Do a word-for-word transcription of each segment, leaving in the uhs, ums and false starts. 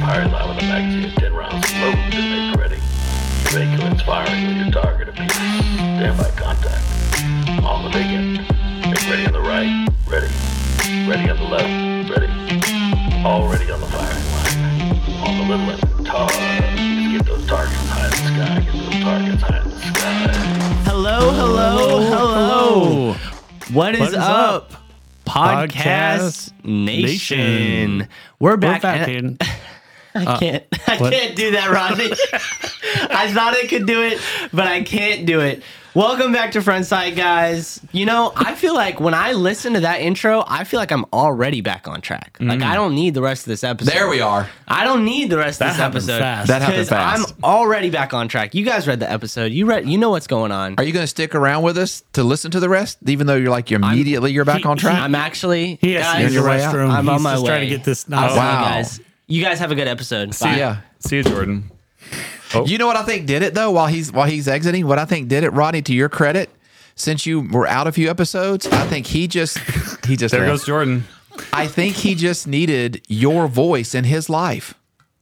Firing line with a magazine, ten rounds loaded and make ready. Your vehicle is firing with your target appears. Stand by contact. On the big end. Make ready on the right. Ready. Ready on the left. Ready. All ready on the firing line. On the little end. Tar. Get those targets high in the sky. Get those targets high in the sky. Hello, hello, hello. What is, What is up? up? Podcast, Podcast Nation. Nation. We're We're back. back and- in. I can't. I what? can't do that, Rodney. I thought I could do it, but I can't do it. Welcome back to Frontside, guys. You know, I feel like when I listen to that intro, I feel like I'm already back on track. Like I don't need the rest of this episode. There we are. I don't need the rest That of this happened episode. fast. That happened 'cause fast. I'm already back on track. You guys read the episode. You read. You know what's going on. Are you going to stick around with us to listen to the rest, even though you're like you're immediately you're back he- on track? I'm actually. He has to guys, go to the your way out? restroom. I'm He's on my just way. trying to get this. I'll No. see Wow. you guys. You guys have a good episode. Bye. yeah. See you, Jordan. You know what I think did it though? While he's while he's exiting, what I think did it, Rodney, to your credit, since you were out a few episodes, I think he just he just There left. goes Jordan. I think he just needed your voice in his life.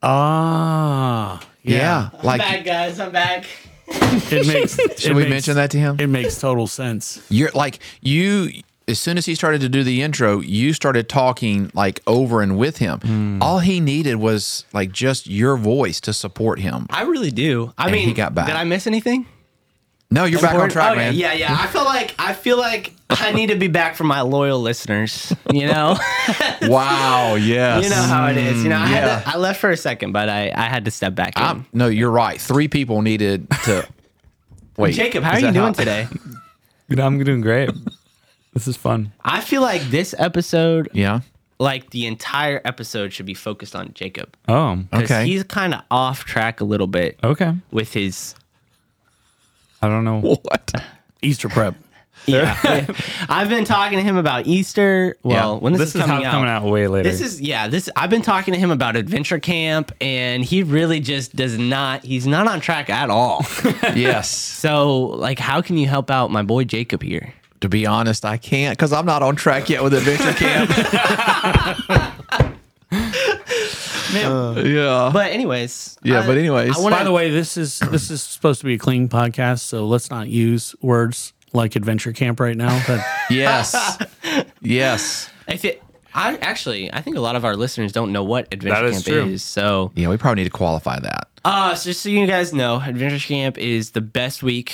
Ah, Yeah, I'm like back, guys. I'm back. it makes. should we mention that to him? It makes total sense. You're like you. As soon as he started to do the intro, you started talking like over and with him. Hmm. All he needed was like just your voice to support him. I really do. I And mean, he got back. did I miss anything? No, you're back on Important? track, Okay, man. Yeah, yeah. I feel like I feel like I need to be back for my loyal listeners. You know, Wow. Yes. you know how it is. You know, I, yeah. had to, I left for a second, but I, I had to step back in. I'm, no, you're right. Three people needed to. Wait, Jacob, how is are you that doing today? I'm doing great. This is fun. I feel like this episode, Yeah. like the entire episode, should be focused on Jacob. Oh, 'Cause Okay. he's kind of off track a little bit okay. with his. I don't know. What? Easter prep. Yeah, I've been talking to him about Easter. Well, Yeah. when this, This is is coming how out, coming out way later. This is yeah. This I've been talking to him about adventure camp, and he really just does not. He's not on track at all. Yes. So, like, how can you help out my boy Jacob here? To be honest, I can't because I'm not on track yet with Adventure Camp. yeah. But anyways, Yeah, I- but anyways. I wanna, By the way, this is this is supposed to be a clean podcast, so let's not use words like adventure camp right now. But Yes. Yes. if it, I actually, I think a lot of our listeners don't know what adventure That is camp true. is. So, Yeah, we probably need to qualify that. uh, so just so you guys know, adventure camp is the best week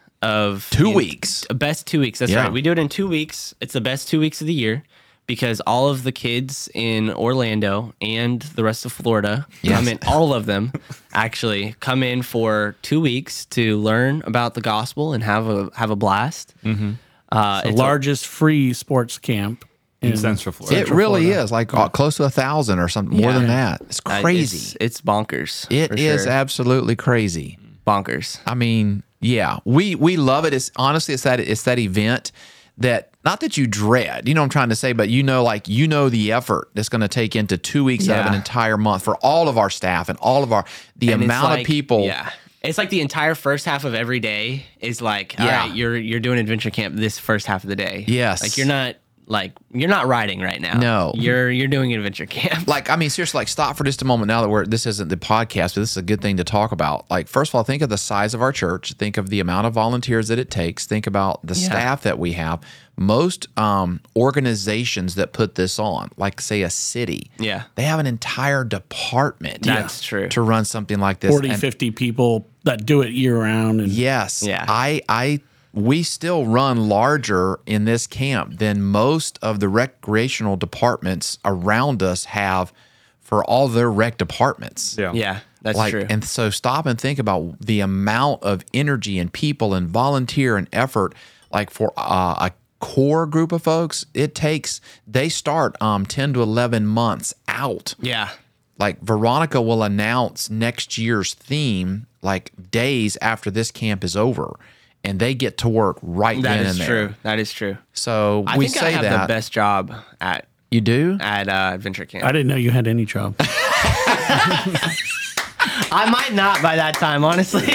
of Two you- weeks. Best two weeks. That's Yeah. right. We do it in two weeks. It's the best two weeks of the year because all of the kids in Orlando and the rest of Florida Yes. come in. All of them actually come in for two weeks to learn about the gospel and have a have a blast. Mm-hmm. Uh, the it's a- largest free sports camp in Central Florida. It really is like uh, close to a thousand or something more Yeah. than that. It's uh, crazy. It's, it's bonkers. It for is sure. absolutely crazy. bonkers. I mean, yeah, we we love it. It's honestly, it's that it's that event that not that you dread, you know what I'm trying to say, but you know, like you know the effort that's going to take into two weeks out of an Yeah. entire month for all of our staff and all of our the And it's amount like- of people. Yeah. It's like the entire first half of every day is like, all Yeah. right, you're you're doing adventure camp this first half of the day. Yes. Like you're not like you're not riding right now. No. You're you're doing adventure camp. Like, I mean, seriously, like stop for just a moment now that we're, this isn't the podcast, but this is a good thing to talk about. Like, first of all, think of the size of our church. Think of the amount of volunteers that it takes. Think about the Yeah. staff that we have. Most um, organizations that put this on, like say a city, Yeah. they have an entire department That's true. to run something like this. forty, And fifty people that do it year round. And yes, Yeah. I, I, we still run larger in this camp than most of the recreational departments around us have for all their rec departments. Yeah. Yeah, that's like, true. and so stop and think about the amount of energy and people and volunteer and effort, like for uh, a core group of folks, it takes, they start um, ten to eleven months out. yeah. Like Veronica will announce next year's theme like days after this camp is over, and they get to work right That then is and there. true. That is true. So I we think say I have that the best job at you do. at uh, adventure camp. I didn't know you had any job. I might not by that time, honestly.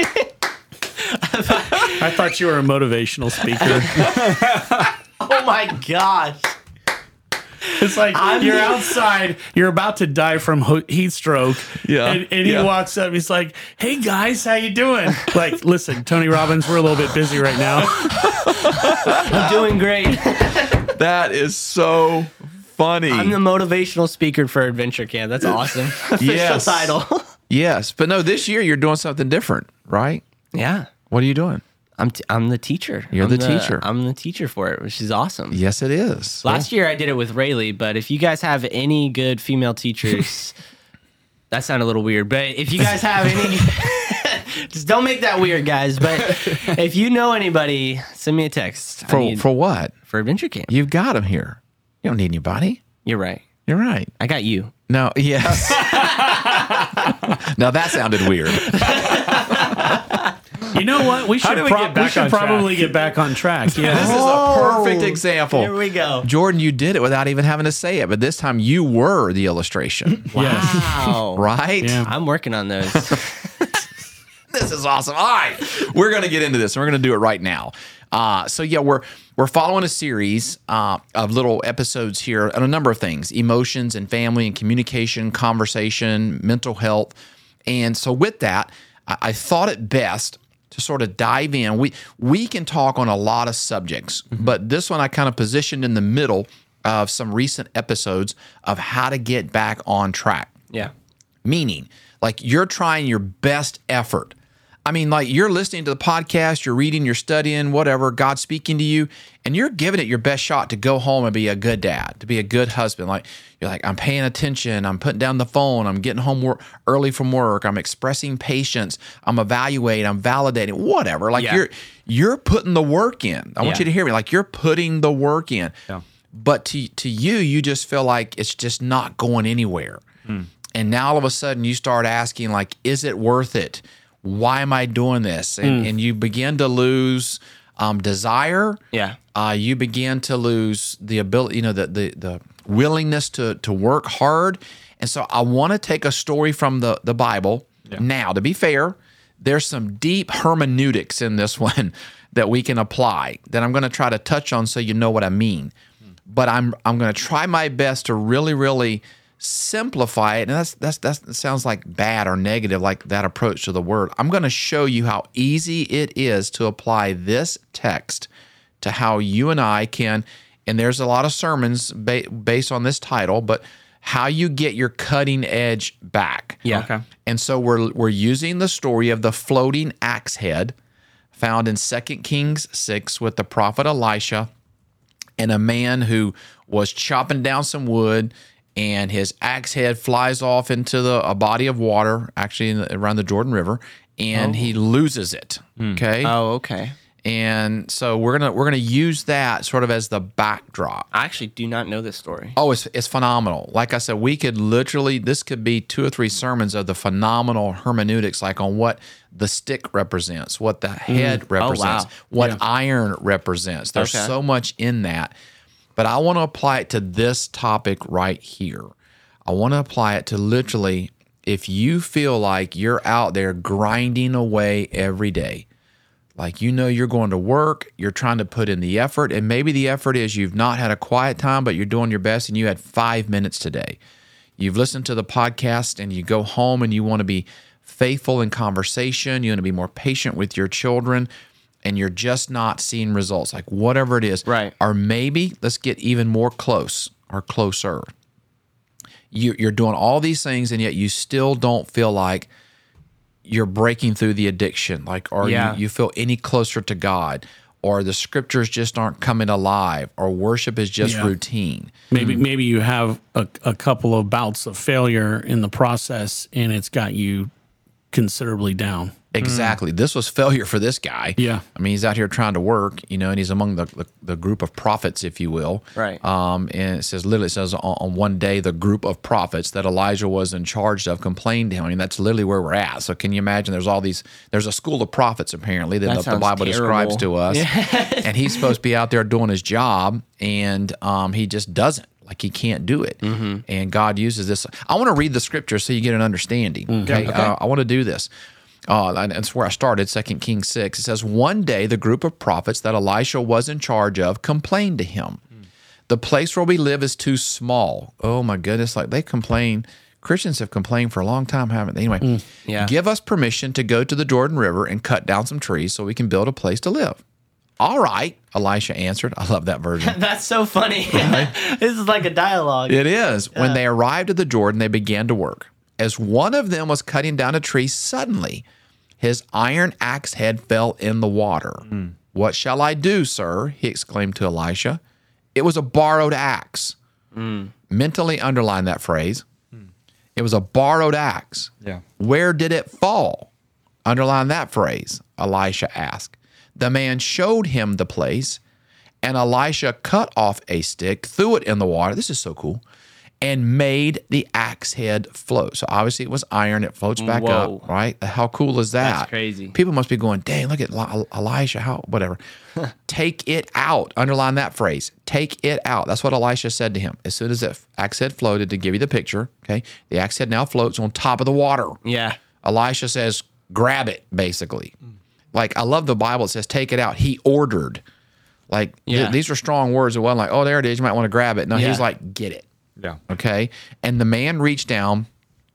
I thought you were a motivational speaker. Oh my gosh. It's like I'm- you're outside, you're about to die from ho- heat stroke. Yeah, And, and he yeah. walks up, he's like, "Hey guys, how you doing?" Like, listen, Tony Robbins, we're a little bit busy right now. I'm doing great. That is so funny. I'm the motivational speaker for Adventure Camp. That's awesome. Official Yes. title. Yes, but no, this year you're doing something different, right? Yeah. What are you doing? I'm t- I'm the teacher. You're I'm the teacher. I'm the teacher for it, which is awesome. Yes, it is. Last year I did it with Rayleigh, but if you guys have any good female teachers, that sounded a little weird, but if you guys have any, just don't make that weird, guys. But if you know anybody, send me a text. I for need- for what? for Adventure Camp. You've got them here. You don't need anybody. You're right. You're right. I got you. No, yes. Now that sounded weird. You know what? We should, do we pro- get we back should on track? probably get back on track. Yeah. This is a perfect example. Here we go. Jordan, you did it without even having to say it, but this time you were the illustration, Yes. Wow. right? Yeah. I'm working on those. This is awesome. All right, we're going to get into this, and we're going to do it right now. Uh, so yeah, we're we're following a series uh, of little episodes here on a number of things: emotions and family and communication, conversation, mental health. And so with that, I, I thought it best to sort of dive in. We we can talk on a lot of subjects, but this one I kind of positioned in the middle of some recent episodes of how to get back on track. Yeah. Meaning, like you're trying your best effort. I mean, like you're listening to the podcast, you're reading, you're studying, whatever, God's speaking to you, and you're giving it your best shot to go home and be a good dad, to be a good husband. Like you're like, I'm paying attention, I'm putting down the phone, I'm getting home wor- early from work, I'm expressing patience, I'm evaluating, I'm validating, whatever. Like Yeah. you're you're putting the work in. I want Yeah. you to hear me. Like you're putting the work in. But to to you, you just feel like it's just not going anywhere. And now all of a sudden you start asking, like, is it worth it? Why am I doing this? And, and you begin to lose um, desire. Yeah. Uh, you begin to lose the ability, you know, the the, the willingness to to work hard. And so I want to take a story from the, the Bible. Now, to be fair, there's some deep hermeneutics in this one that we can apply that I'm going to try to touch on so you know what I mean. But I'm I'm going to try my best to really, really simplify it. And that's that's that's that sounds like bad or negative, like that approach to the word. I'm going to show you how easy it is to apply this text to how you and I can, and there's a lot of sermons ba- based on this title, but how you get your cutting edge back. Yeah. Okay. And so we're we're using the story of the floating axe head found in Second Kings six with the prophet Elisha and a man who was chopping down some wood, and his axe head flies off into the a body of water, actually in the, around the Jordan River, and he loses it. Okay, Oh, okay. and so we're gonna we're gonna use that sort of as the backdrop. I actually do not know this story. Oh, it's it's phenomenal. Like I said, we could literally this could be two or three sermons of the phenomenal hermeneutics, like on what the stick represents, what the head represents, wow. what iron represents. There's Okay. so much in that. But I want to apply it to this topic right here. I want to apply it to literally if you feel like you're out there grinding away every day, like you know you're going to work, you're trying to put in the effort, and maybe the effort is you've not had a quiet time, but you're doing your best and you had five minutes today. You've listened to the podcast and you go home and you want to be faithful in conversation, you want to be more patient with your children, and you're just not seeing results, like whatever it is. Right. Or maybe let's get even more close or closer. You, you're doing all these things and yet you still don't feel like you're breaking through the addiction, like, or Yeah. you, you feel any closer to God, or the scriptures just aren't coming alive, or worship is just Yeah. routine. Maybe maybe you have a, a couple of bouts of failure in the process, and it's got you considerably down. Exactly. This was failure for this guy. Yeah. I mean, he's out here trying to work, you know, and he's among the the, the group of prophets, if you will. Right. Um, and it says, literally, it says on, on one day, the group of prophets that Elijah was in charge of complained to him. I mean, that's literally where we're at. So can you imagine there's all these, there's a school of prophets, apparently, that, That the, the sounds Bible describes to terrible. us. And he's supposed to be out there doing his job, and um, he just doesn't. Like he can't do it. Mm-hmm. And God uses this. I want to read the scripture so you get an understanding. Okay. Uh, I want to do this. Uh, and that's where I started, Second Kings six. It says, one day the group of prophets that Elisha was in charge of complained to him. The place where we live is too small. Oh my goodness. Like they complain. Christians have complained for a long time, haven't they? Anyway, yeah. give us permission to go to the Jordan River and cut down some trees so we can build a place to live. All right, Elisha answered. I love that version. That's so funny. This is like a dialogue. It is. Yeah. When they arrived at the Jordan, they began to work. As one of them was cutting down a tree, suddenly his iron axe head fell in the water. Mm. What shall I do, sir? He exclaimed to Elisha. It was a borrowed axe. Mm. Mentally underline that phrase. Mm. It was a borrowed axe. Yeah. Where did it fall? Underline that phrase, Elisha asked. The man showed him the place, and Elisha cut off a stick, threw it in the water. This is so cool. And made the axe head float. So obviously it was iron. It floats back Whoa. up, right? How cool is that? That's crazy. People must be going, dang, look at Elisha, how, whatever. Take it out. Underline that phrase. Take it out. That's what Elisha said to him. As soon as the axe head floated, to give you the picture, okay, the axe head now floats on top of the water. Yeah. Elisha says, grab it, basically. Like, I love the Bible. It says, take it out. He ordered. Like, yeah. th- these are strong words. It wasn't like, oh, there it is. You might want to grab it. No, yeah. he's like, get it. Yeah. Okay. And the man reached down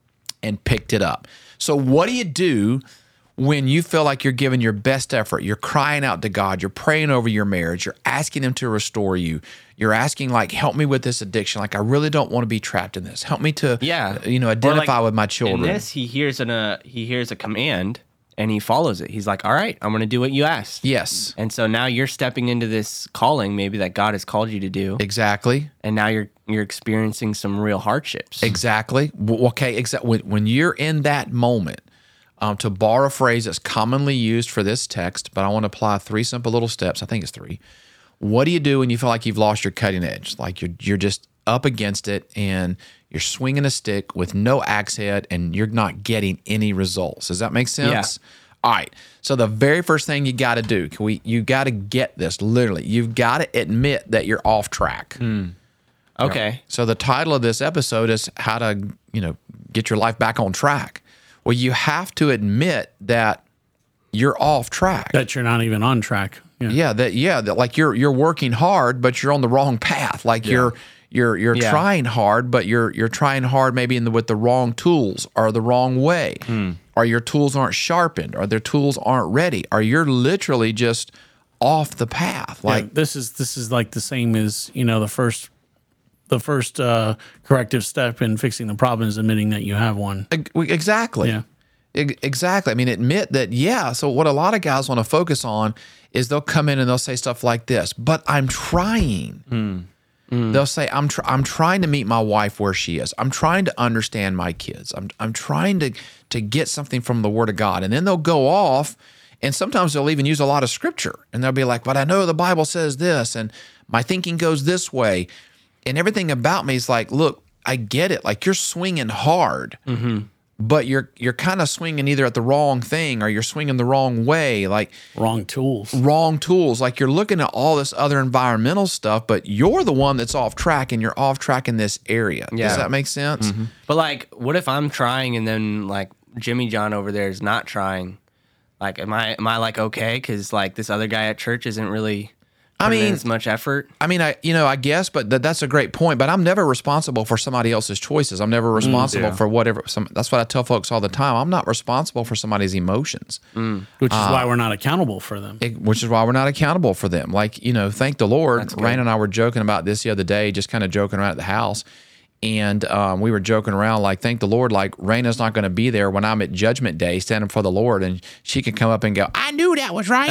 and picked it up. So what do you do when you feel like you're giving your best effort? You're crying out to God. You're praying over your marriage. You're asking him to restore you. You're asking, like, help me with this addiction. Like, I really don't want to be trapped in this. Help me to, yeah. you know, identify like, with my children. In this, he hears an, uh, he hears a command and he follows it. He's like, all right, I'm going to do what you asked. Yes. And so now you're stepping into this calling maybe that God has called you to do. Exactly. And now you're you're experiencing some real hardships. Exactly. Okay. Exactly. When you're in that moment, um, to borrow a phrase that's commonly used for this text, but I want to apply three simple little steps. I think it's three. What do you do when you feel like you've lost your cutting edge? Like you're you're just up against it and you're swinging a stick with no axe head and you're not getting any results. Does that make sense? Yeah. All right. So the very first thing you got to do, can we? You got to get this. Literally, you've got to admit that you're off track. Mm. Okay. So the title of this episode is how to, you know, get your life back on track. Well, you have to admit that you're off track. That you're not even on track. Yeah. Yeah, that yeah, that like you're you're working hard, but you're on the wrong path. Like Yeah. you're you're you're Yeah. trying hard, but you're you're trying hard maybe in the, with the wrong tools or the wrong way. Or your tools aren't sharpened, or their tools aren't ready, or you're literally just off the path. Like Yeah, this is this is like the same as, you know, the first the first uh, corrective step in fixing the problem is admitting that you have one. Ex- Exactly. Yeah. Ex- Exactly. I mean, admit that, yeah. So, what a lot of guys want to focus on is they'll come in and they'll say stuff like this, but I'm trying. Mm. Mm. They'll say, I'm, tr- I'm trying to meet my wife where she is. I'm trying to understand my kids. I'm, I'm trying to, to get something from the Word of God. And then they'll go off, and sometimes they'll even use a lot of scripture. And they'll be like, but I know the Bible says this, and my thinking goes this way. And everything about me is like, look, I get it. Like you're swinging hard, Mm-hmm. but you're you're kind of swinging either at the wrong thing or you're swinging the wrong way, like Wrong tools. wrong tools. Like you're looking at all this other environmental stuff, but you're the one that's off track and you're off track in this area. Yeah. Does that make sense? But like, what if I'm trying and then like Jimmy John over there is not trying? Like, am I am I like okay? Because like this other guy at church isn't really. I mean, as much effort. I mean, I you know, I guess, but th- that's a great point. But I'm never responsible for somebody else's choices. I'm never responsible yeah. for whatever. Some, that's what I tell folks all the time. I'm not responsible for somebody's emotions. Which is why we're not accountable for them. It- which is why we're not accountable for them. Like, you know, thank the Lord. good. Rain and I were joking about this the other day, just kind of joking around at the house. And um, we were joking around, like, thank the Lord, like, Raina's not going to be there when I'm at Judgment Day standing for the Lord. And she can come up and go, I knew that was right.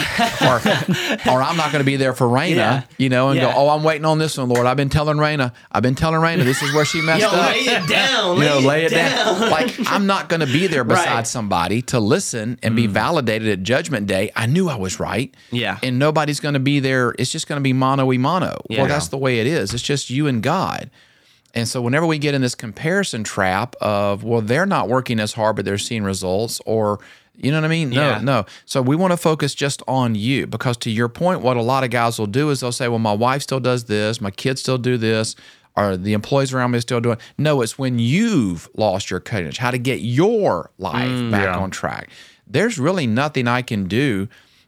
or, or I'm not going to be there for Raina, Yeah. you know, and Yeah. go, oh, I'm waiting on this one, Lord. I've been telling Raina, I've been telling Raina this is where she messed Yo, up. lay it down. You know, lay it down. down. Like, I'm not going to be there beside Right. somebody to listen and be validated at Judgment Day. I knew I was right. Yeah. And nobody's going to be there. It's just going to be mano y mano. Yeah. Well, that's the way it is. It's just you and God. And so whenever we get in this comparison trap of, well, they're not working as hard, but they're seeing results, or, you know what I mean? No, Yeah. no. So we want to focus just on you, because to your point, what a lot of guys will do is they'll say, well, my wife still does this, my kids still do this, or the employees around me are still doing. No, it's when you've lost your cutting edge, how to get your life back yeah. on track. There's really nothing I can do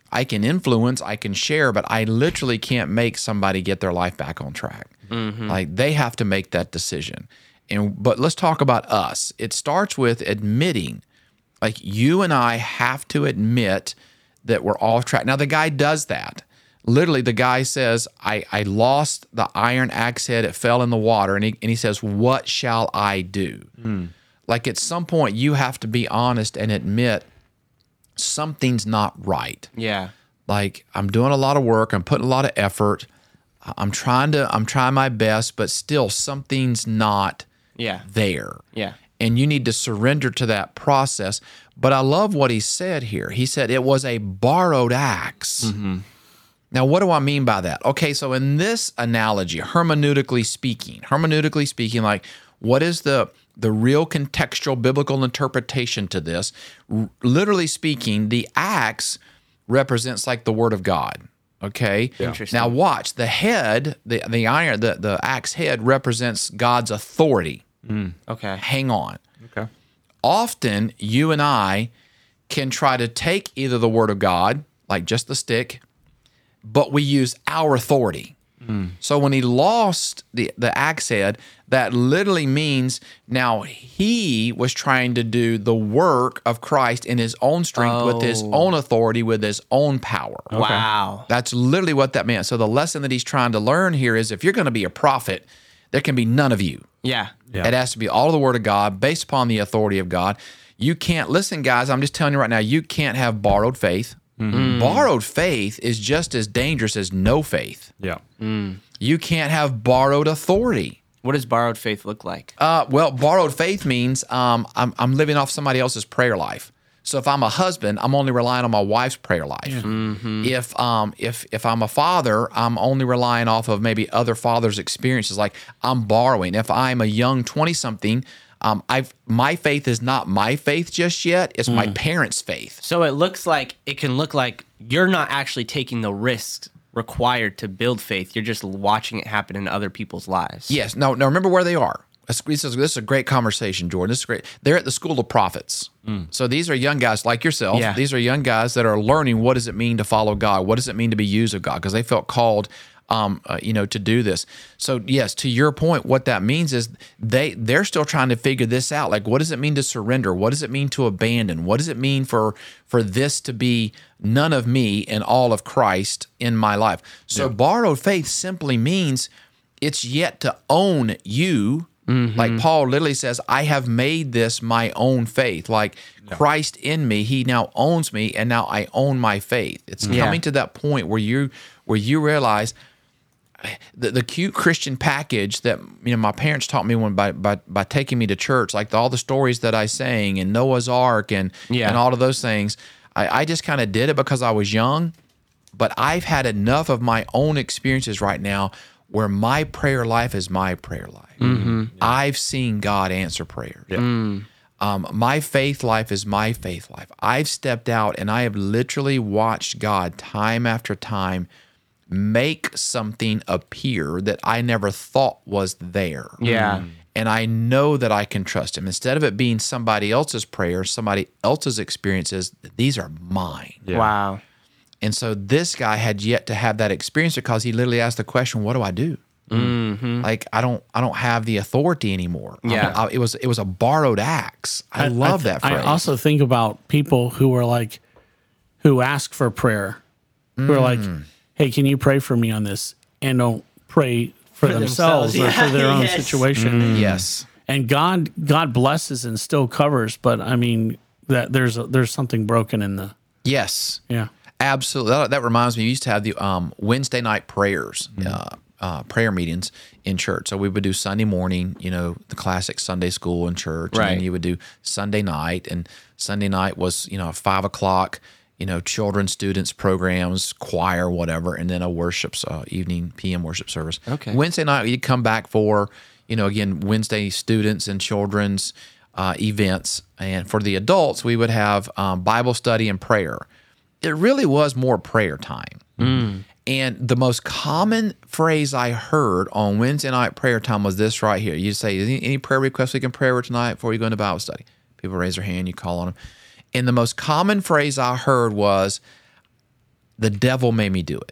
I can influence, I can share, but I literally can't make somebody get their life back on track. Like they have to make that decision. And but let's talk about us. It starts with admitting, like you and I have to admit that we're off track. Now the guy does that. Literally, the guy says, I, I lost the iron axe head. It fell in the water. And he, and he says, what shall I do? Like at some point, you have to be honest and admit something's not right. Yeah. Like I'm doing a lot of work. I'm putting a lot of effort. I'm trying to, I'm trying my best, but still something's not Yeah. there. Yeah. And you need to surrender to that process. But I love what he said here. He said it was a borrowed axe. Now, what do I mean by that? Okay, so in this analogy, hermeneutically speaking, hermeneutically speaking, like what is the the real contextual biblical interpretation to this? R- literally speaking, the axe represents like the word of God. Okay. Interesting. Now watch the head, the the iron, the the axe head represents God's authority. Okay. Hang on. Okay. Often you and I can try to take either the word of God, like just the stick, but we use our authority. So when he lost the, the axe head, that literally means now he was trying to do the work of Christ in his own strength, with his Oh. own authority, with his own power. Wow. That's literally what that meant. So the lesson that he's trying to learn here is if you're going to be a prophet, there can be none of you. Yeah. Yeah. It has to be all of the word of God based upon the authority of God. You can't, listen, guys, I'm just telling you right now, you can't have borrowed faith. Borrowed faith is just as dangerous as no faith. Yeah. You can't have borrowed authority. What does borrowed faith look like? Uh, well, borrowed faith means um, I'm, I'm living off somebody else's prayer life. So if I'm a husband, I'm only relying on my wife's prayer life. If um if if I'm a father, I'm only relying off of maybe other fathers' experiences. Like I'm borrowing. If I'm a young twenty something, um I've my faith is not my faith just yet. It's my parents' faith. So it looks like it can look like you're not actually taking the risks required to build faith. You're just watching it happen in other people's lives. Yes. Now, now remember where they are. This is, this is a great conversation, Jordan. This is great. They're at the School of Prophets. So these are young guys like yourself. Yeah. These are young guys that are learning what does it mean to follow God? What does it mean to be used of God? Because they felt called, um, uh, you know, to do this. So yes, to your point, what that means is they they're still trying to figure this out. Like, what does it mean to surrender? What does it mean to abandon? What does it mean for for this to be none of me and all of Christ in my life? So borrowed faith simply means it's yet to own you. Like Paul literally says, I have made this my own faith. Like Christ in me, he now owns me, and now I own my faith. It's Yeah. coming to that point where you where you realize the, the cute Christian package that you know my parents taught me when by by, by taking me to church, like the, all the stories that I sang and Noah's Ark and Yeah. and all of those things. I, I just kind of did it because I was young, but I've had enough of my own experiences right now where my prayer life is my prayer life. I've seen God answer prayers. Um, my faith life is my faith life. I've stepped out and I have literally watched God time after time make something appear that I never thought was there. Yeah. And I know that I can trust him. Instead of it being somebody else's prayer, somebody else's experiences, these are mine. Wow. And so this guy had yet to have that experience because he literally asked the question, "What do I do?" Mm-hmm. Like I don't, I don't have the authority anymore. Yeah. I- I- it was, it was a borrowed axe. I, love th- that phrase. I also think about people who are like, who ask for prayer, who are like, "Hey, can you pray for me on this?" and don't pray for, themselves, themselves. or for their Yeah, own yes. situation. yes, And God, God blesses and still covers, but I mean that there's a, there's something broken in the yes, yeah. absolutely. That, that reminds me. We used to have the um, Wednesday night prayers, uh, uh, prayer meetings in church. So we would do Sunday morning, you know, the classic Sunday school in church, and Right. then you would do Sunday night, and Sunday night was you know five o'clock. You know, children, students, programs, choir, whatever, and then a worship uh, evening P M worship service. Okay. Wednesday night you'd come back for, you know, again Wednesday students and children's uh, events, and for the adults we would have um, Bible study and prayer. It really was more prayer time. And the most common phrase I heard on Wednesday night prayer time was this right here. You say, any, any prayer requests we can pray over tonight before you go into Bible study? People raise their hand, you call on them. And the most common phrase I heard was, the devil made me do it.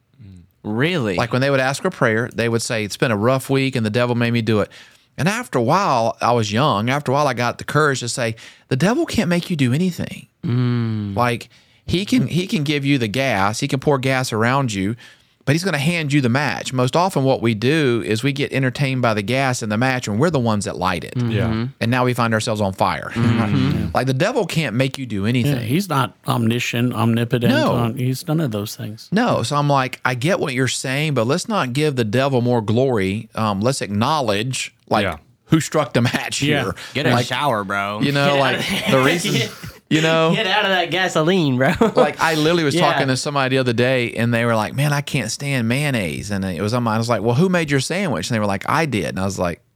Really? Like when they would ask for prayer, they would say, it's been a rough week and the devil made me do it. And after a while, I was young. After a while, I got the courage to say, the devil can't make you do anything. Mm. Like he can, he can give you the gas. He can pour gas around you, but he's going to hand you the match. Most often what we do is we get entertained by the gas and the match, and we're the ones that light it. Mm-hmm. Yeah. And now we find ourselves on fire. Mm-hmm. Like the devil can't make you do anything. Yeah, he's not omniscient, omnipotent. No. um, he's none of those things. No, so I'm like, I get what you're saying, but let's not give the devil more glory. Um, let's acknowledge, like, Yeah. who struck the match Yeah. here. Get a like, shower, bro. you know, Get like out of the there. reason, you know, Get out of that gasoline, bro. like I literally was Yeah. talking to somebody the other day, and they were like, "Man, I can't stand mayonnaise," and it was on my. I was like, "Well, who made your sandwich?" And they were like, "I did," and I was like.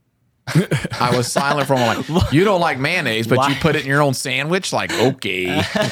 I was silent for a moment. Like, you don't like mayonnaise, but Why? you put it in your own sandwich? Like, okay.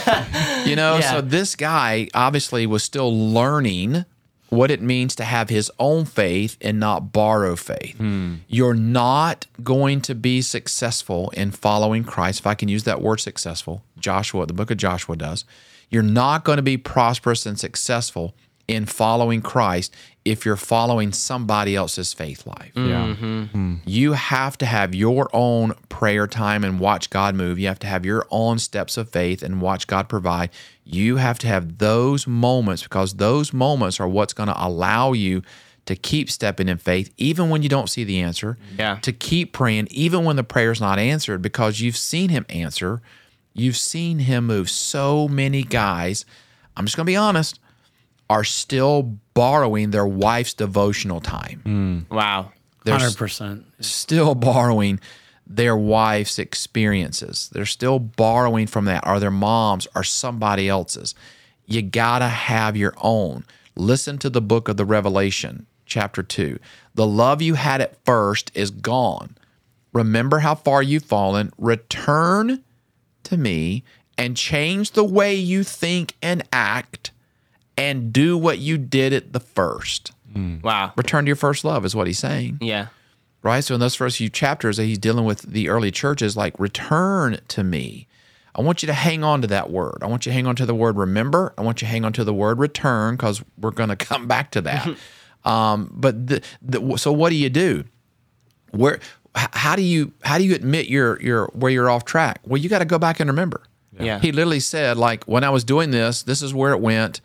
You know, Yeah. so this guy obviously was still learning what it means to have his own faith and not borrow faith. You're not going to be successful in following Christ, if I can use that word successful. Joshua, the book of Joshua does. You're not going to be prosperous and successful in following Christ if you're following somebody else's faith life. Yeah. You have to have your own prayer time and watch God move. You have to have your own steps of faith and watch God provide. You have to have those moments, because those moments are what's going to allow you to keep stepping in faith even when you don't see the answer. Yeah. To keep praying even when the prayer's not answered, because you've seen him answer. You've seen him move. So many guys, I'm just going to be honest, are still borrowing their wife's devotional time. Wow. They're one hundred percent. still borrowing their wife's experiences. They're still borrowing from that, or their mom's, or somebody else's. You got to have your own. Listen to the book of the Revelation, chapter two. The love you had at first is gone. Remember how far you've fallen. Return to me and change the way you think and act, and do what you did at the first. Wow. Return to your first love is what he's saying. Yeah. Right? So in those first few chapters that he's dealing with the early churches, like, return to me. I want you to hang on to that word. I want you to hang on to the word remember. I want you to hang on to the word return, because we're going to come back to that. um, but the, the, so what do you do? Where? h- How do you how do you admit you're you're where you're off track? Well, you got to go back and remember. Yeah. He literally said, like, when I was doing this, this is where it went.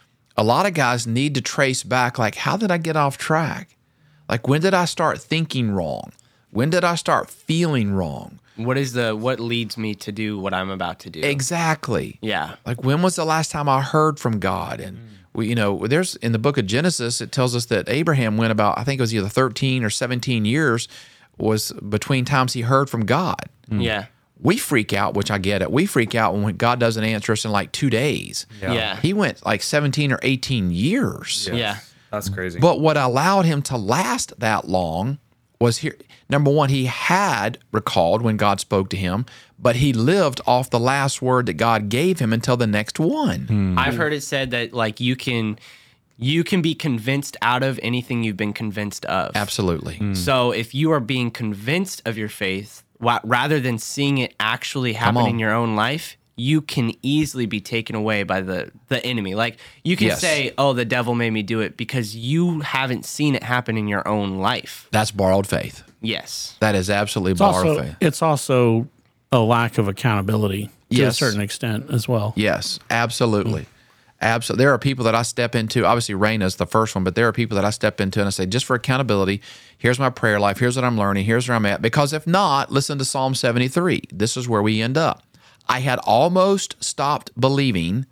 A lot of guys need to trace back, like, how did I get off track? Like, when did I start thinking wrong? When did I start feeling wrong? What is the what leads me to do what I'm about to do? Exactly. Yeah. Like, when was the last time I heard from God? And we, you know, there's in the book of Genesis, it tells us that Abraham went about, I think it was either thirteen or seventeen years was between times he heard from God. Yeah. We freak out, which I get it. We freak out when God doesn't answer us in like two days. Yeah. He went like seventeen or eighteen years. Yeah. That's crazy. But what allowed him to last that long was here. Number one, he had recalled when God spoke to him, but he lived off the last word that God gave him until the next one. I've heard it said that like you can you can be convinced out of anything you've been convinced of. Absolutely. So if you are being convinced of your faith, wa- rather than seeing it actually happen on. in your own life, you can easily be taken away by the, the enemy. Like you can Yes. say, oh, the devil made me do it because you haven't seen it happen in your own life. That's borrowed faith. Yes. That is absolutely It's borrowed also faith. it's also a lack of accountability to Yes. a certain extent as well. Yes, absolutely. Absolutely. There are people that I step into. Obviously, Raina's the first one, but there are people that I step into and I say, just for accountability, here's my prayer life. Here's what I'm learning. Here's where I'm at. Because if not, listen to Psalm seventy-three. This is where we end up. I had almost stopped believing.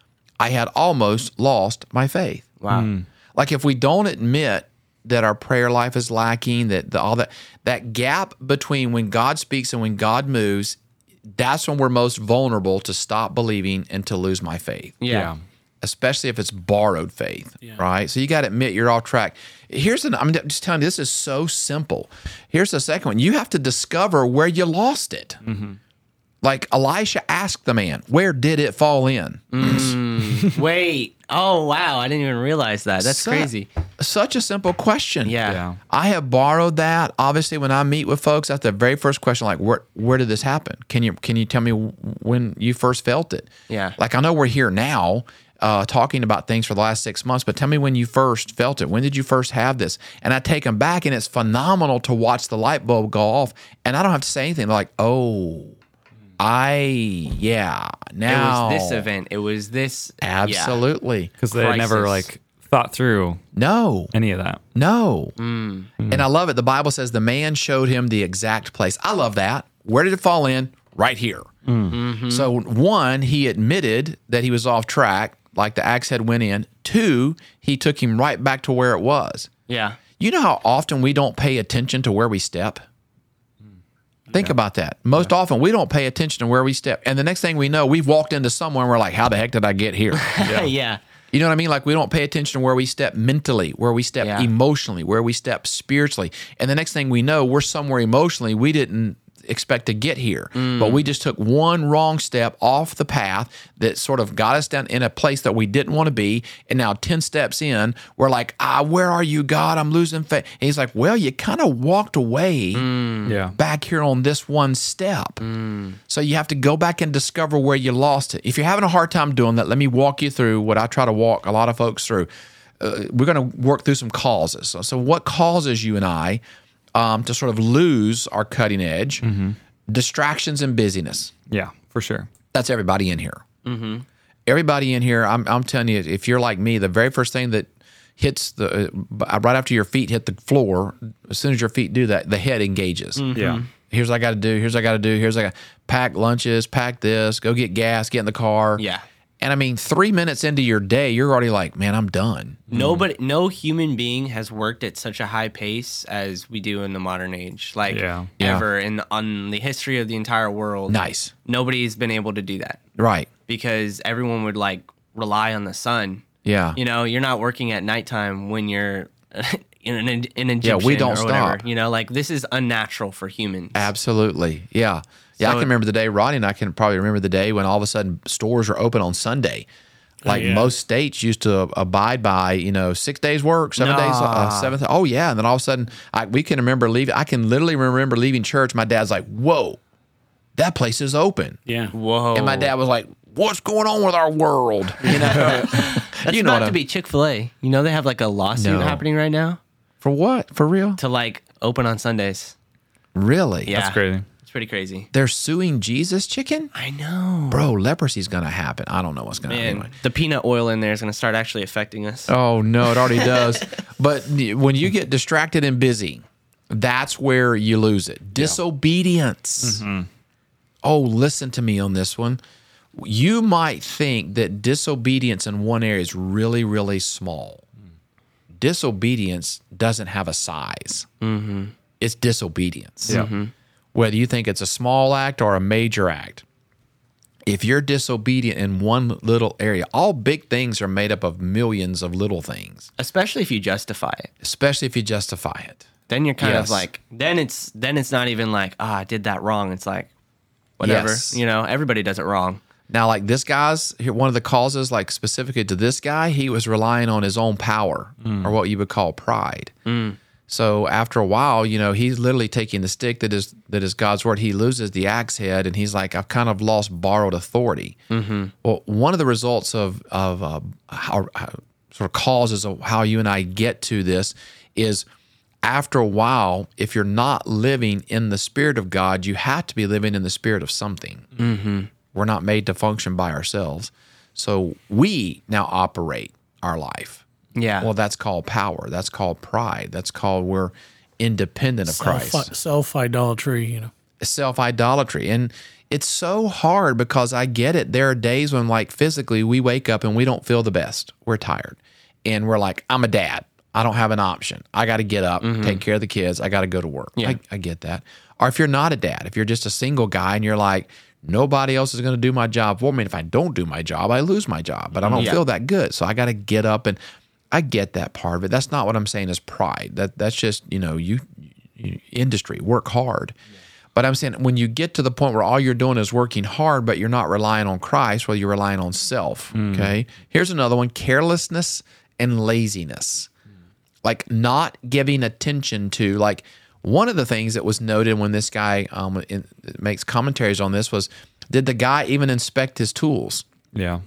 I had almost lost my faith. Wow. Like if we don't admit that our prayer life is lacking, that the, all that that gap between when God speaks and when God moves, that's when we're most vulnerable to stop believing and to lose my faith. Yeah. yeah. Especially if it's borrowed faith, right? So you got to admit you're off track. Here's an, I'm just telling you, this is so simple. Here's the second one. You have to discover where you lost it. Like Elisha asked the man, where did it fall in? Wait. Oh, wow. I didn't even realize that. That's Su- crazy. Such a simple question. Yeah. Yeah. I have borrowed that. Obviously, when I meet with folks, that's the very first question. Like, where where did this happen? Can you can you tell me when you first felt it? Yeah. Like I know we're here now, uh, talking about things for the last six months, but tell me when you first felt it. When did you first have this? And I take them back, and it's phenomenal to watch the light bulb go off, and I don't have to say anything. They're like, oh, I, yeah, now. It was this event. It was this. yeah. Absolutely. Because they had never Crisis. like thought through No. any of that. No. Mm. And I love it. The Bible says the man showed him the exact place. I love that. Where did it fall in? Right here. Mm-hmm. So, one, he admitted that he was off track, like the axe head went in. Two, he took him right back to where it was. Yeah. You know how often we don't pay attention to where we step? Think about that. Most often, we don't pay attention to where we step. And the next thing we know, we've walked into somewhere and we're like, how the heck did I get here? Yeah. You know what I mean? Like we don't pay attention to where we step mentally, where we step Yeah. emotionally, where we step spiritually. And the next thing we know, we're somewhere emotionally we didn't expect to get here. But we just took one wrong step off the path that sort of got us down in a place that we didn't want to be. And now ten steps in, we're like, ah, where are you, God? I'm losing faith. And he's like, well, you kind of walked away Yeah. back here on this one step. So you have to go back and discover where you lost it. If you're having a hard time doing that, let me walk you through what I try to walk a lot of folks through. Uh, we're going to work through some causes. So, so what causes you and I um, to sort of lose our cutting edge? Distractions and busyness. Yeah, for sure. That's everybody in here. Everybody in here, I'm, I'm telling you, if you're like me, the very first thing that hits the, uh, right after your feet hit the floor, as soon as your feet do that, the head engages. Yeah. Here's what I got to do. Here's what I got to do. Here's what I got pack lunches, pack this, go get gas, get in the car. Yeah. And I mean, three minutes into your day, you're already like, man, I'm done. Nobody, no human being has worked at such a high pace as we do in the modern age. Like Yeah. Yeah. ever in on the history of the entire world. Nice. Nobody's been able to do that Right. because everyone would like rely on the sun. Yeah. You know, you're not working at nighttime when you're in an, an Egyptian we don't or whatever. stop. You know, like this is unnatural for humans. Absolutely. Yeah. Yeah. I So- can remember the day, Ronnie and I can probably remember the day when all of a sudden stores were open on Sunday. Like yeah. most states used to abide by, you know, six days work, seven days, uh, Nah. seven. Oh yeah, and then all of a sudden, I, we can remember leaving. I can literally remember leaving church. My dad's like, "Whoa, that place is open," Yeah. Whoa. and my dad was like, "What's going on with our world?" You know, That's you know about what to I- be Chick-fil-A. You know, they have like a lawsuit No. happening right now for what? For real? to like open on Sundays. Really? Yeah. That's crazy. It's pretty crazy. They're suing Jesus Chicken, I know. bro. Leprosy's gonna happen. I don't know what's gonna Man, happen. the peanut oil in there is going to start actually affecting us. Oh no, it already does. But when you get distracted and busy, that's where you lose it. Disobedience. Oh, listen to me on this one. You might think that disobedience in one area is really, really small. Disobedience doesn't have a size. It's disobedience. Yeah. Whether you think it's a small act or a major act. If you're disobedient in one little area, all big things are made up of millions of little things, Especially if you justify it. especially if you justify it. Then you're kind Yes. of like, then it's then it's not even like, ah, I did that wrong. It's like, whatever. Yes. You know, everybody does it wrong. Now, like this guy's, here, one of the causes, like specifically to this guy, he was relying on his own power or what you would call pride. So after a while, you know, he's literally taking the stick that is that is God's word. He loses the axe head, and he's like, I've kind of lost borrowed authority. Well, one of the results of of uh, how, how sort of causes of how you and I get to this is after a while, if you're not living in the spirit of God, you have to be living in the spirit of something. We're not made to function by ourselves. So we now operate our life. Yeah. Well, that's called power. That's called pride. That's called we're independent of Christ. Self idolatry, you know. Self idolatry. And it's so hard because I get it. There are days when, like, physically we wake up and we don't feel the best. We're tired. And we're like, I'm a dad. I don't have an option. I got to get up, take care of the kids. I got to go to work. Yeah. I, I get that. Or if you're not a dad, if you're just a single guy and you're like, nobody else is going to do my job for me. And if I don't do my job, I lose my job. But I don't Yeah. feel that good. So I got to get up, and I get that part of it. That's not what I'm saying is pride. That That's just, you know, you, you industry, work hard. But I'm saying when you get to the point where all you're doing is working hard, but you're not relying on Christ, well, you're relying on self. Okay. Here's another one: carelessness and laziness. Like not giving attention to, like, one of the things that was noted when this guy um, in, makes commentaries on this was, did the guy even inspect his tools? Yeah.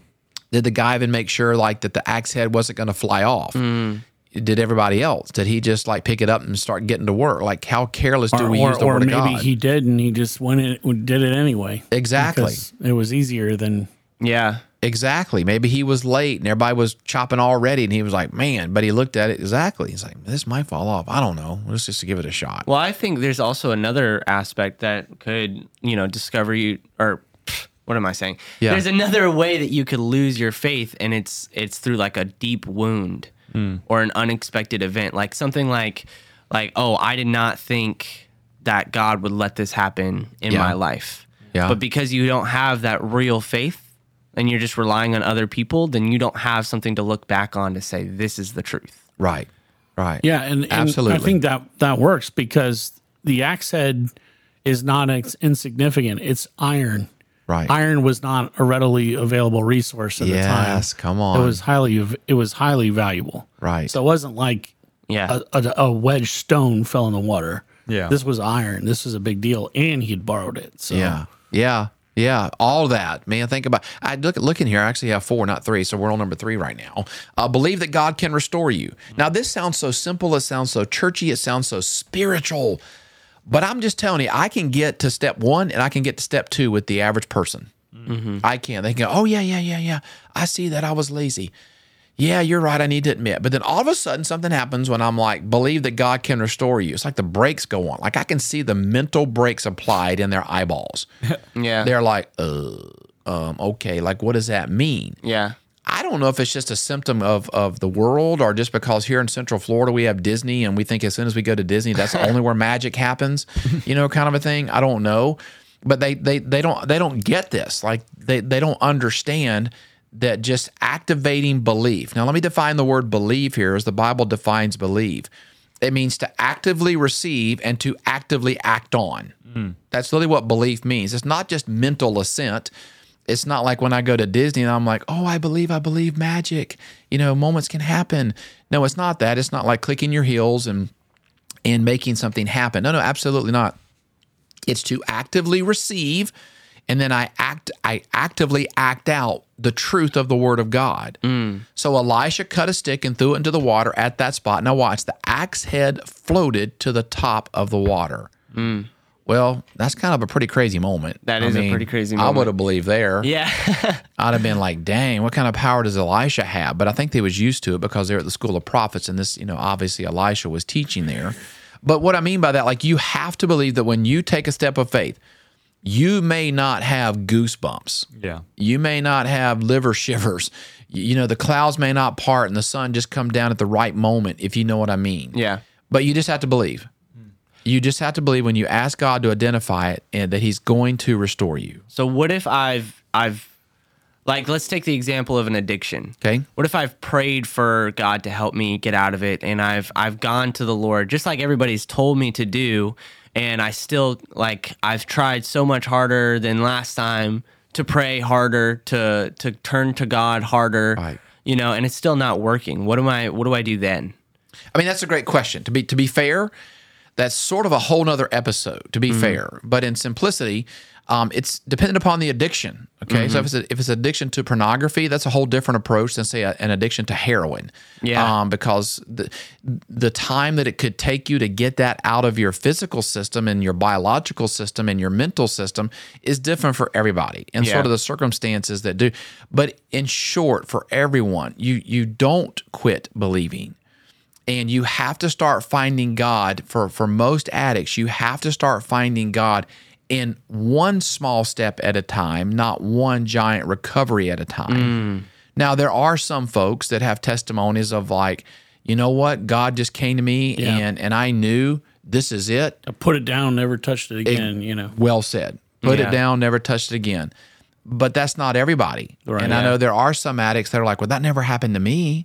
Did the guy even make sure like that the axe head wasn't going to fly off? Mm. Did everybody else? Did he just like pick it up and start getting to work? Like how careless do Or, we or, use the or word of maybe God? he did, and he just went in, did it anyway. Exactly. Because it was easier than. Yeah. Exactly. Maybe he was late and everybody was chopping already, and he was like, "Man!" But he looked at it exactly. He's like, "This might fall off. I don't know. Let's just give it a shot." Well, I think there's also another aspect that could, you know, discover you or pff, what am I saying? Yeah. There's another way that you could lose your faith, and it's it's through like a deep wound or an unexpected event, like something like like oh, I did not think that God would let this happen in Yeah. my life. Yeah. But because you don't have that real faith and you're just relying on other people, then you don't have something to look back on to say this is the truth. Right. Right. Yeah, and, and Absolutely. I think that that works because the axe head is not ex- insignificant. It's iron. Right. Iron was not a readily available resource at the time. Yes. Come on. It was highly it was highly valuable. Right. So it wasn't like Yeah. a, a, a wedge stone fell in the water. Yeah. This was iron. This was a big deal, and he'd borrowed it. So Yeah, yeah, yeah. All that, man. Think about. I look look in here. I actually have four, not three. So we're on number three right now. Uh, believe that God can restore you. Now, this sounds so simple. It sounds so churchy. It sounds so spiritual. But I'm just telling you, I can get to step one and I can get to step two with the average person. Mm-hmm. I can. They can go, oh yeah, yeah, yeah, yeah. I see that I was lazy. Yeah, you're right. I need to admit. But then all of a sudden, something happens when I'm like, believe that God can restore you. It's like the brakes go on. Like I can see the mental brakes applied in their eyeballs. Yeah. They're like, uh, um, okay, like what does that mean? Yeah. I don't know if it's just a symptom of of the world or just because here in Central Florida we have Disney and we think as soon as we go to Disney, that's only where magic happens, you know, kind of a thing. I don't know. But they they they don't they don't get this. Like they, they don't understand that just activating belief. Now let me define the word believe here as the Bible defines believe. It means to actively receive and to actively act on. Mm. That's really what belief means. It's not just mental assent. It's not like when I go to Disney and I'm like, oh, I believe, I believe magic. You know, moments can happen. No, it's not that. It's not like clicking your heels and and making something happen. No, no, absolutely not. It's to actively receive, and then I act. I actively act out the truth of the Word of God. Mm. So Elisha cut a stick and threw it into the water at that spot. Now watch, the axe head floated to the top of the water. Mm. Well, that's kind of a pretty crazy moment. That I is a mean, pretty crazy I moment. would have believed there. Yeah. I'd have been like, dang, what kind of power does Elisha have? But I think they was used to it because they're at the school of prophets, and this, you know, obviously Elisha was teaching there. But what I mean by that, like you have to believe that when you take a step of faith, you may not have goosebumps. Yeah. You may not have liver shivers. You know, the clouds may not part and the sun just come down at the right moment, if you know what I mean. Yeah. But you just have to believe. You just have to believe when you ask God to identify it and that he's going to restore you. So what if I've I've like let's take the example of an addiction. Okay. What if I've prayed for God to help me get out of it, and I've I've gone to the Lord just like everybody's told me to do, and I still like I've tried so much harder than last time to pray harder, to to turn to God harder, Right. you know, and it's still not working. What am I what do I do then? I mean, that's a great question. To be to be fair, that's sort of a whole nother episode, to be Mm-hmm. fair. But in simplicity, um, it's dependent upon the addiction. Okay, Mm-hmm. so if it's a, if it's addiction to pornography, that's a whole different approach than say a, an addiction to heroin. Yeah. Um, because the the time that it could take you to get that out of your physical system and your biological system and your mental system is different for everybody, and Yeah. sort of the circumstances that do. But in short, for everyone, you you don't quit believing. And you have to start finding God, for, for most addicts, you have to start finding God in one small step at a time, not one giant recovery at a time. Now, there are some folks that have testimonies of like, you know what, God just came to me Yeah. and, and I knew this is it. I put it down, never touched it again. you know, Well said. Put Yeah. it down, never touched it again. But that's not everybody. Right. And I Yeah. know there are some addicts that are like, well, that never happened to me.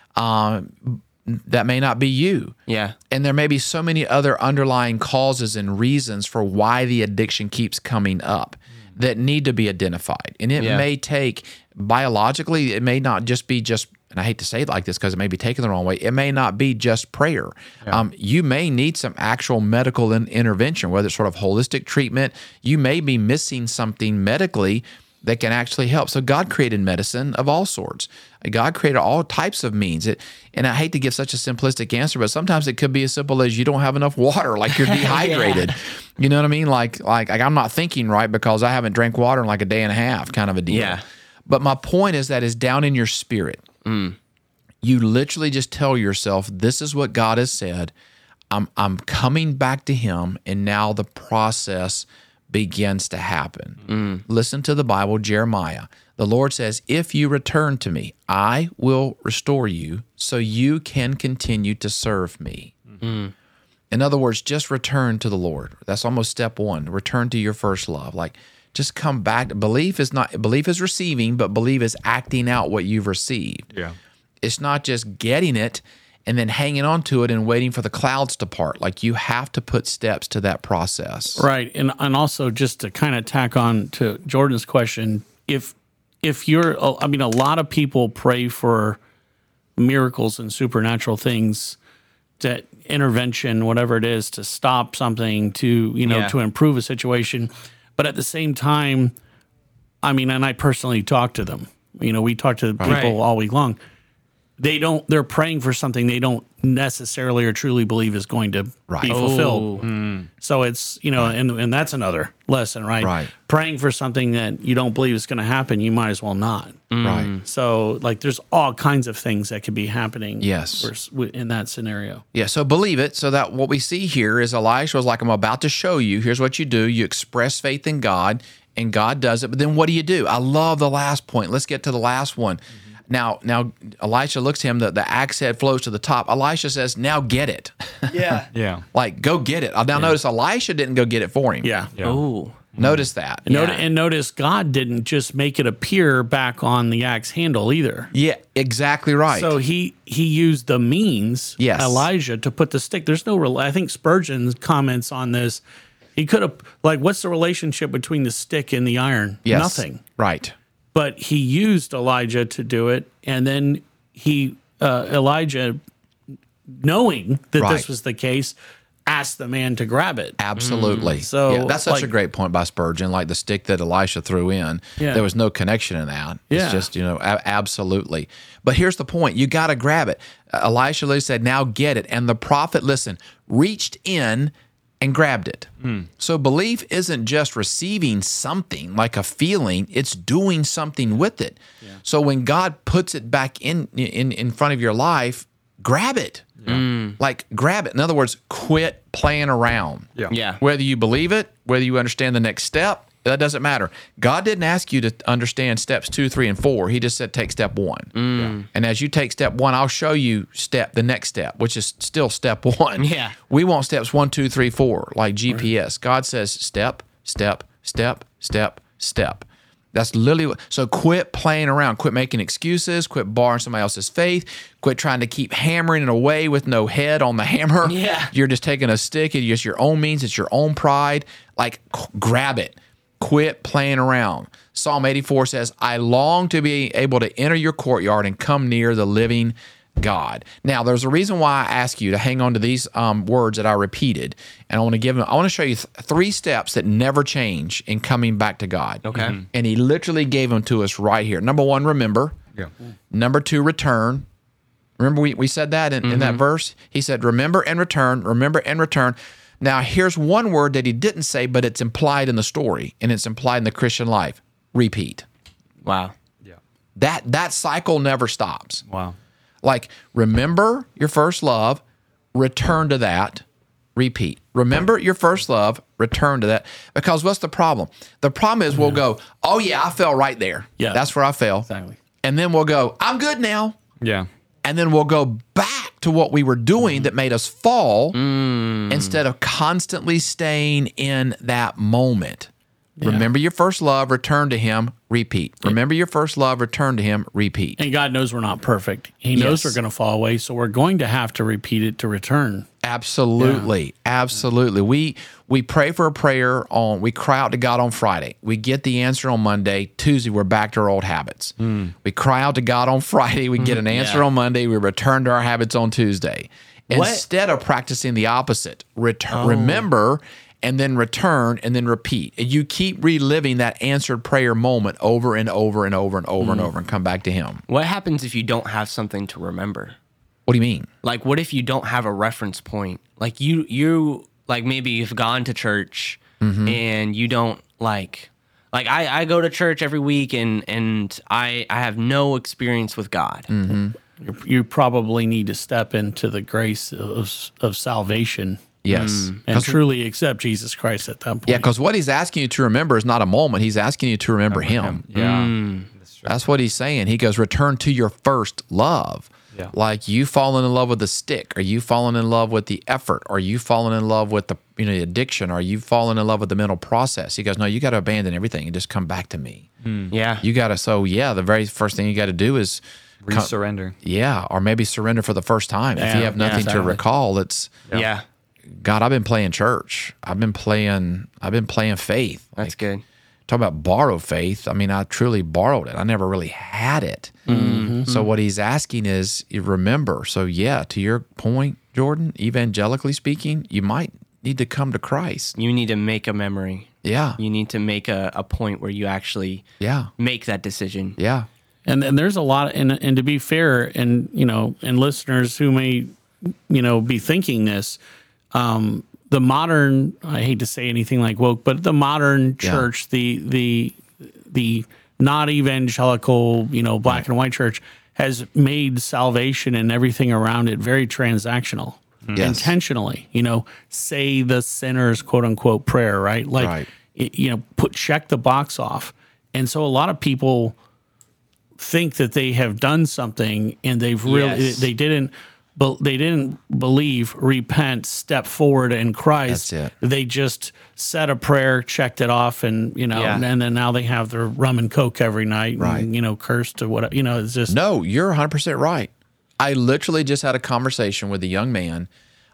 Um, that may not be you. Yeah. And there may be so many other underlying causes and reasons for why the addiction keeps coming up that need to be identified. And it Yeah. may take, biologically, it may not just be just, and I hate to say it like this because it may be taken the wrong way, it may not be just prayer. Um, you may need some actual medical in- intervention, whether it's sort of holistic treatment. You may be missing something medically that can actually help. So God created medicine of all sorts. God created all types of means. It, and I hate to give such a simplistic answer, but sometimes it could be as simple as you don't have enough water, like you're dehydrated. yeah. You know what I mean? Like, like, like I'm not thinking right because I haven't drank water in like a day and a half, kind of a deal. Yeah. But my point is that is down in your spirit. Mm. You literally just tell yourself, this is what God has said. I'm I'm coming back to him, and now the process begins to happen. Mm. Listen to the Bible, Jeremiah. The Lord says, if you return to me, I will restore you so you can continue to serve me. Mm. In other words, just return to the Lord. That's almost step one. Return to your first love. Like, just come back. Belief is not belief is receiving, but belief is acting out what you've received. Yeah. It's not just getting it and then hanging on to it and waiting for the clouds to part. Like, you have to put steps to that process. Right. And and also just to kind of tack on to Jordan's question, if if you're, I mean, a lot of people pray for miracles and supernatural things, that intervention, whatever it is, to stop something, to, you know, Yeah. to improve a situation. But at the same time, I mean, and I personally talk to them. You know, we talk to people Right. all week long. They don't, they're praying for something they don't necessarily or truly believe is going to Right. be fulfilled. Oh. So it's, you know, and and that's another lesson, right? Right. Praying for something that you don't believe is going to happen, you might as well not. Right. So, like, there's all kinds of things that could be happening. Yes. vers- in that scenario. Yeah, so believe it. So that what we see here is Elisha was like, I'm about to show you. Here's what you do. You express faith in God, and God does it. But then what do you do? I love the last point. Let's get to the last one. Now, now Elisha looks at him, the, the axe head flows to the top. Elisha says, now get it. Yeah. Yeah. Like, go get it. Now, notice Elisha didn't go get it for him. Yeah. Yeah. Oh. Notice that. And, Yeah. noti- and notice God didn't just make it appear back on the axe handle either. Yeah, exactly right. So he he used the means, Yes. Elijah, to put the stick. There's no, rel- I think Spurgeon comments on this. He could have, like, what's the relationship between the stick and the iron? yes. Nothing. Right. But he used Elijah to do it, and then he uh, Elijah, knowing that Right. this was the case, asked the man to grab it. Absolutely. So, yeah, that's such like- a great point by Spurgeon. Like the stick that Elisha threw in, Yeah. there was no connection in that. Yeah. It's just, you know, a- absolutely. But here's the point. You got to grab it. Uh, Elisha literally said, now get it. And the prophet, listen, reached in and grabbed it. So belief isn't just receiving something like a feeling, it's doing something with it. So when God puts it back in, in, in front of your life, grab it. Like, grab it. In other words, quit playing around. Yeah. Yeah. Whether you believe it, whether you understand the next step, that doesn't matter. God didn't ask you to understand steps two, three, and four. He just said, take step one. And as you take step one, I'll show you step the next step, which is still step one. Yeah. We want steps one, two, three, four, like G P S. God says step, step, step, step, step. That's literally what, so quit playing around. Quit making excuses. Quit borrowing somebody else's faith. Quit trying to keep hammering it away with no head on the hammer. Yeah. You're just taking a stick. It's just your own means. It's your own pride. Like, c- grab it. Quit playing around. Psalm eighty-four says, I long to be able to enter your courtyard and come near the living God. Now, there's a reason why I ask you to hang on to these um, words that I repeated, and I want to give them. I want to show you th- three steps that never change in coming back to God. Okay. Mhm. And He literally gave them to us right here. Number one, remember. Yeah. Number two, return. Remember we, we said that in, in that verse? He said, remember and return, remember and return. Now, here's one word that he didn't say, but it's implied in the story, and it's implied in the Christian life. Repeat. Wow. Yeah. That that cycle never stops. Wow. Like, remember your first love, return to that, repeat. Remember your first love, return to that. Because what's the problem? The problem is we'll go, oh, yeah, I fell right there. Yeah. That's where I fell. Exactly. And then we'll go, I'm good now. Yeah. And then we'll go back to what we were doing that made us fall instead of constantly staying in that moment. Remember your first love, return to Him, repeat. Remember your first love, return to Him, repeat. And God knows we're not perfect. He knows Yes. we're going to fall away, so we're going to have to repeat it to return. Absolutely. Absolutely. We we pray for a prayer on, we cry out to God on Friday. We get the answer on Monday. Tuesday, we're back to our old habits. We cry out to God on Friday. We get an answer Yeah. on Monday. We return to our habits on Tuesday. What- Instead of practicing the opposite, return, remember and then return and then repeat. And you keep reliving that answered prayer moment over and over and over and over and over and come back to him. What happens if you don't have something to remember? What do you mean? Like, what if you don't have a reference point? Like, you, you like maybe you've gone to church Mm-hmm. and you don't like, like I, I go to church every week and, and I, I have no experience with God. Mm-hmm. You, you probably need to step into the grace of, of salvation Yes. and truly accept Jesus Christ at that point. Yeah, because what he's asking you to remember is not a moment. He's asking you to remember him. Yeah. That's true. That's what he's saying. He goes, return to your first love. Yeah. Like you falling in love with the stick. Are you falling in love with the effort? Are you falling in love with the you know the addiction? Are you falling in love with the mental process? He goes, no, you got to abandon everything and just come back to me. Yeah. You got to, so yeah, the very first thing you got to do is, come- Resurrender. yeah, or maybe surrender for the first time. if Yeah, you have nothing yeah, to exactly. recall, it's, yeah. God, I've been playing church. I've been playing, I've been playing faith. That's Like, good. talk about borrow faith. I mean, I truly borrowed it. I never really had it. Mm-hmm. So what he's asking is, you remember. So yeah, to your point, Jordan, evangelically speaking, you might need to come to Christ. You need to make a memory. Yeah, You need to make a, a point where you actually yeah, make that decision. yeah, And and there's a lot, and and to be fair, and you know, and listeners who may, you know, be thinking this, um, the modern, I hate to say anything like woke, but the modern Yeah. church, the the the not evangelical, you know, black and white church has made salvation and everything around it very transactional. Yes. Intentionally, you know, say the sinner's quote unquote prayer, right? Like, Right. it- you know, put check the box off. And so a lot of people think that they have done something and they've really Yes. they didn't but they didn't believe, repent, step forward in Christ. That's it. They just said a prayer, checked it off, and you know, Yeah. and then now they have their rum and coke every night, Right. and, you know, cursed to what you know. It's just No, you're one hundred percent right. I literally just had a conversation with a young man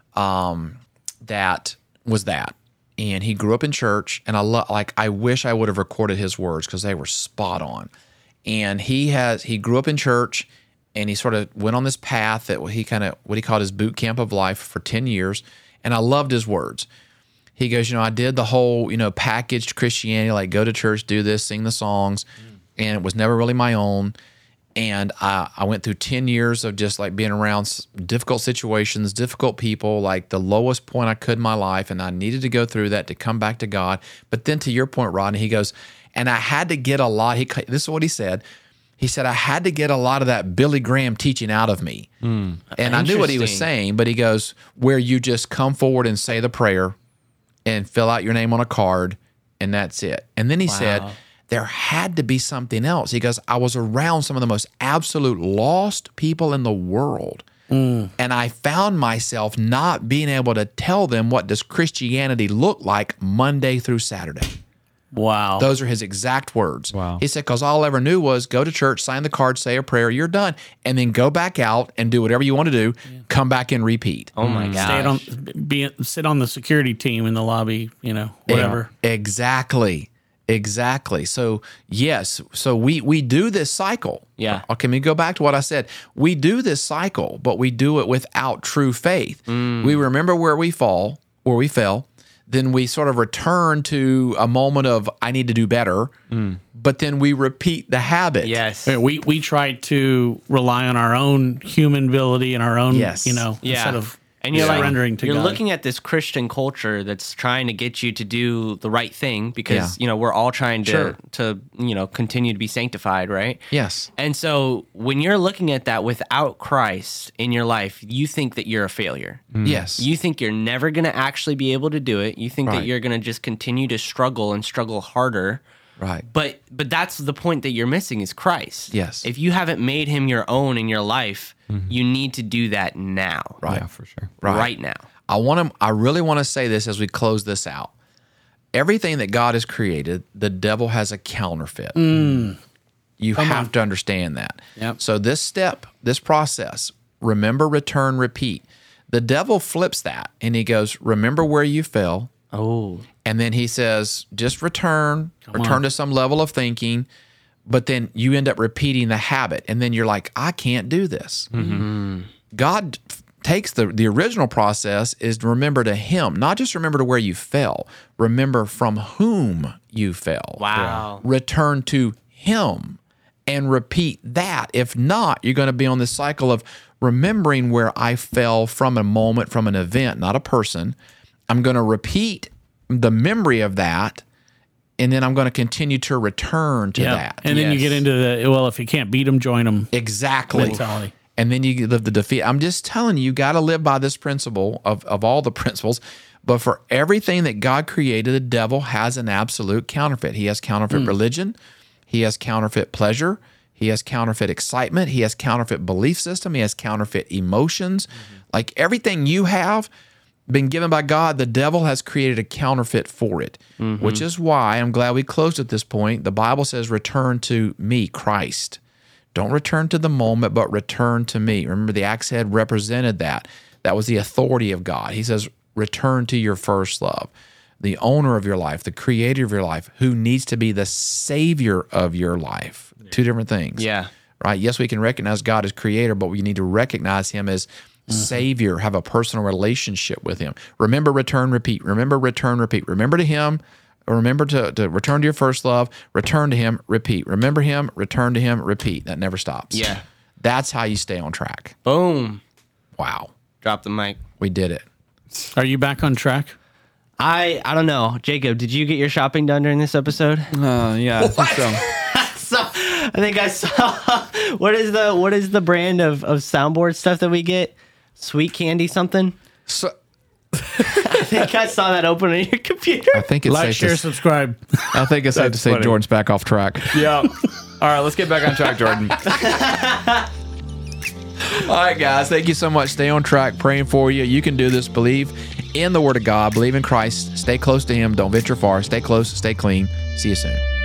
um, that was that. And he grew up in church, and I lo- like I wish I would have recorded his words because they were spot on. And he has he grew up in church, and he sort of went on this path that he kind of what he called his boot camp of life for ten years. And I loved his words. He goes, you know, I did the whole, you know, packaged Christianity, like go to church, do this, sing the songs, and it was never really my own. And I, I went through ten years of just like being around s- difficult situations, difficult people, like the lowest point I could in my life. And I needed to go through that to come back to God. But then to your point, Rodney, he goes, and I had to get a lot. He This is what he said. He said, I had to get a lot of that Billy Graham teaching out of me. And I knew what he was Interesting. saying, but he goes, where you just come forward and say the prayer and fill out your name on a card, and that's it. And then he said, there had to be something else. He goes, I was around some of the most absolute lost people in the world. And I found myself not being able to tell them what does Christianity look like Monday through Saturday. wow. Those are his exact words. Wow. He said, because all I ever knew was go to church, sign the card, say a prayer, you're done. And then go back out and do whatever you want to do, come back and repeat. Oh my gosh. Stay on, be sit on the security team in the lobby, you know, whatever. Exactly. Exactly. So yes, so we we do this cycle. Yeah. Okay, let me go back to what I said. We do this cycle, but we do it without true faith. We remember where we fall, where we fell, then we sort of return to a moment of I need to do better, but then we repeat the habit. Yes. Yeah, We we try to rely on our own human ability and our own, Yes. you know, Yeah. instead of and you're like, surrendering to you're God. looking at this Christian culture that's trying to get you to do the right thing because Yeah. you know we're all trying to Sure. to you know continue to be sanctified, right? Yes. And so when you're looking at that without Christ in your life, you think that you're a failure. Yes. You think you're never going to actually be able to do it. You think Right. that you're going to just continue to struggle and struggle harder. right. But but that's the point that you're missing is Christ. Yes. If you haven't made him your own in your life, you need to do that now. Right. Yeah, for sure. Right. Right now. I want to. I really want to say this as we close this out. Everything that God has created, the devil has a counterfeit. You have to understand that. Yep. So this step, this process, remember, return, repeat. The devil flips that and he goes, remember where you fell. Oh. And then he says, just return, return to some level of thinking. But then you end up repeating the habit. And then you're like, I can't do this. God f- takes the the original process is to remember to him, not just remember to where you fell, remember from whom you fell. Wow. Return to him and repeat that. If not, you're going to be on this cycle of remembering where I fell from a moment, from an event, not a person. I'm going to repeat the memory of that, and then I'm going to continue to return to Yeah. that. And then you Yes. get into the, well, if you can't beat them, join them Exactly. mentality. And then you live the defeat. I'm just telling you, you got to live by this principle of, of all the principles. But for everything that God created, the devil has an absolute counterfeit. He has counterfeit religion. He has counterfeit pleasure. He has counterfeit excitement. He has counterfeit belief system. He has counterfeit emotions. Mm-hmm. Like everything you have been given by God, the devil has created a counterfeit for it, mm-hmm. which is why I'm glad we closed at this point. The Bible says, return to me, Christ. Don't return to the moment, but return to me. Remember, the axe head represented that. That was the authority of God. He says, return to your first love, the owner of your life, the creator of your life, who needs to be the savior of your life. Yeah. Two different things. Yeah. Right? Yes, we can recognize God as creator, but we need to recognize him as mm-hmm. savior, have a personal relationship with him. Remember, return, repeat. Remember, return, repeat. Remember to him. Remember to, to return to your first love, return to him, repeat. Remember him, return to him, repeat. That never stops. Yeah. That's how you stay on track. Boom. Wow. Drop the mic. We did it. Are you back on track? I I don't know. Jacob, did you get your shopping done during this episode? Uh, yeah, I think so. So, I think I saw what is the what is the brand of, of soundboard stuff that we get? Sweet candy something? So, I think I saw that open on your computer. I think it's Like, safe share, to, subscribe. I think it's safe to That's say funny. Jordan's back off track. Yeah. All right, let's get back on track, Jordan. All right, guys. Thank you so much. Stay on track. Praying for you. You can do this. Believe in the Word of God. Believe in Christ. Stay close to him. Don't venture far. Stay close. Stay clean. See you soon.